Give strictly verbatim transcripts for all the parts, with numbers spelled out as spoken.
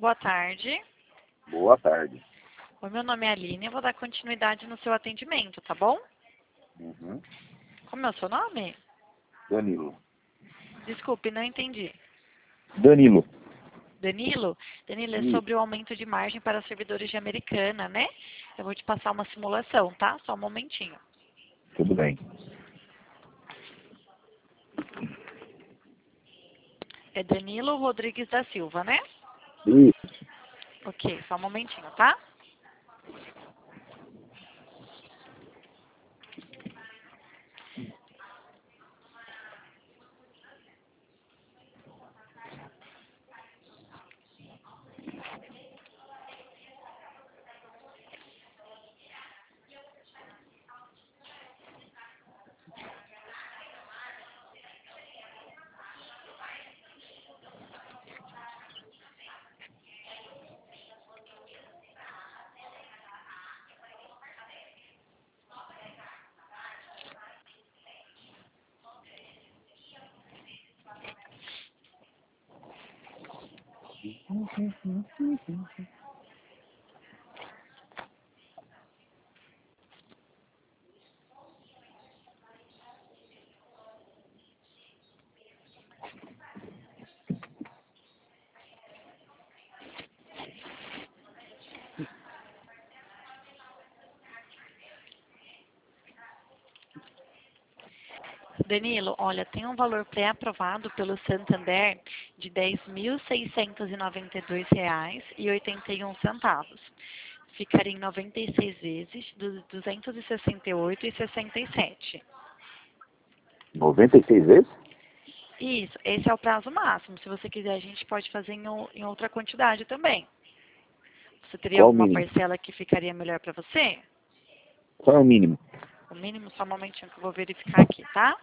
boa tarde. Boa tarde. O meu nome é Aline, eu vou dar continuidade no seu atendimento, tá bom? Uhum. Como é o seu nome? Danilo. Desculpe, não entendi. Danilo. Danilo? Danilo, é Isso. sobre o aumento de margem para servidores de Americana, né? Eu vou te passar uma simulação, tá? Só um momentinho. Tudo bem. É Danilo Rodrigues da Silva, né? Isso. Ok, só um momentinho, tá? Danilo, olha, tem um valor pré-aprovado pelo Santander de dez mil seiscentos e noventa e dois reais e oitenta e um centavos. Ficaria em noventa e seis vezes dos duzentos e sessenta e oito reais e sessenta e sete centavos. noventa e seis vezes? Isso, esse é o prazo máximo. Se você quiser, a gente pode fazer em, o- em outra quantidade também. Você teria Qual o alguma mínimo? parcela que ficaria melhor para você? Qual é o mínimo? O mínimo, só um momentinho que eu vou verificar aqui, tá?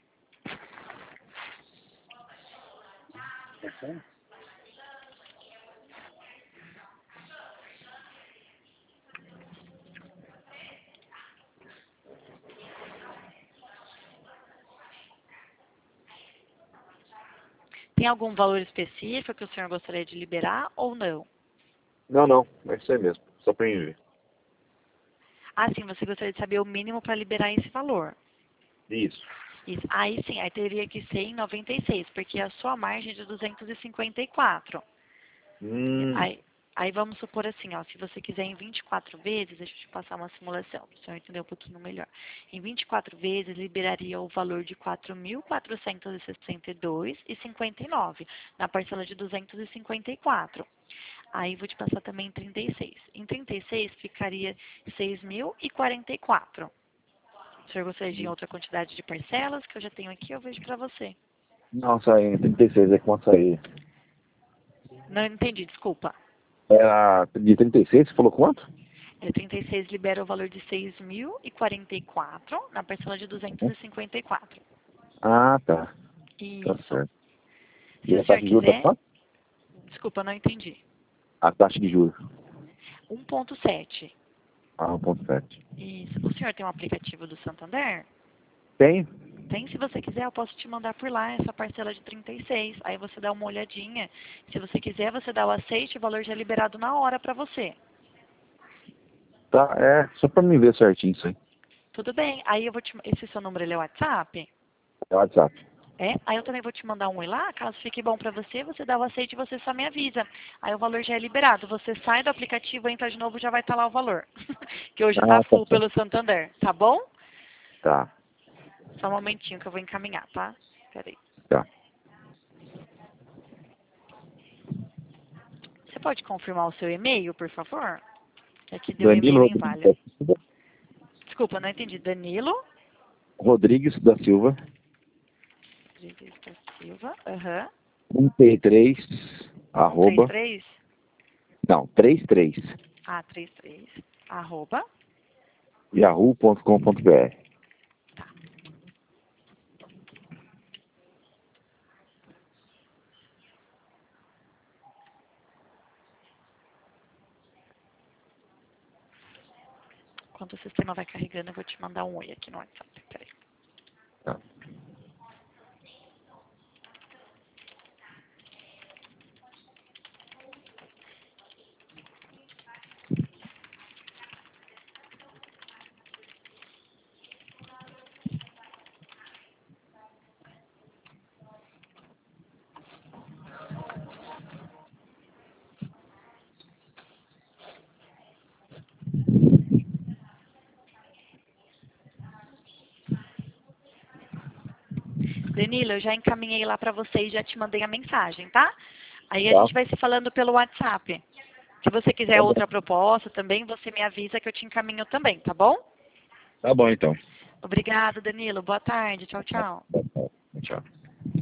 Tem algum valor específico que o senhor gostaria de liberar ou não? Não, não. É isso aí mesmo. Só pra mim ver. Ah, sim, você gostaria de saber o mínimo para liberar esse valor. Isso. Isso. Aí sim, aí teria que ser em noventa e seis, porque a sua margem é de duzentos e cinquenta e quatro. Hum. Aí, aí vamos supor assim, ó, se você quiser em vinte e quatro vezes, deixa eu te passar uma simulação, para o senhor entender um pouquinho melhor. Em vinte e quatro vezes, liberaria o valor de quatro mil quatrocentos e sessenta e dois reais e cinquenta e nove centavos, na parcela de duzentos e cinquenta e quatro. Aí vou te passar também em trinta e seis. Em trinta e seis ficaria seis mil e quarenta e quatro. O senhor gostaria de outra quantidade de parcelas que eu já tenho aqui, eu vejo para você. Não, saí. trinta e seis é quanto sair? Não entendi, desculpa. Era de trinta e seis, você falou quanto? É, trinta e seis libera o valor de seis mil e quarenta e quatro na parcela de duzentos e cinquenta e quatro. Ah, tá. Tá Isso. certo. Se E o a senhor taxa de juros tá quiser, quanto? desculpa, não entendi. A taxa de juros. um ponto sete. Ah, um ponto sete. Isso. O senhor tem um aplicativo do Santander? Tem? Tem, se você quiser, eu posso te mandar por lá essa parcela de trinta e seis. Aí você dá uma olhadinha. Se você quiser, você dá o aceite, o valor já é liberado na hora para você. Tá, é. Só pra mim ver certinho isso aí. Tudo bem. Aí eu vou te... Esse seu número, ele é o WhatsApp? É o WhatsApp. É? Aí eu também vou te mandar um oi lá, caso fique bom para você, você dá o aceite e você só me avisa. Aí o valor já é liberado. Você sai do aplicativo, entra de novo, já vai estar lá o valor. Que hoje está Ah, tá full certo. pelo Santander, tá bom? Tá, Só um momentinho que eu vou encaminhar, tá? Peraí. tá. Você pode confirmar o seu e-mail, por favor? Que aqui deu Danilo e-mail Rodrigues inválido. da Silva. Desculpa, não entendi. Danilo Rodrigues da Silva. Rodrigues da Silva. Aham. trinta e três, arroba. cento e trinta e três? Não, trinta e três. Ah, trinta e três. Arroba. yahoo ponto com ponto br. Tá. Enquanto o sistema vai carregando, eu vou te mandar um oi aqui no WhatsApp. Peraí. Tá. Danilo, eu já encaminhei lá para você e já te mandei a mensagem, tá? Aí a Tá, gente vai se falando pelo WhatsApp. Se você quiser tá bom. outra proposta também, você me avisa que eu te encaminho também, tá bom? Tá bom, então. Obrigada, Danilo. Boa tarde. Tchau, tchau. Tchau.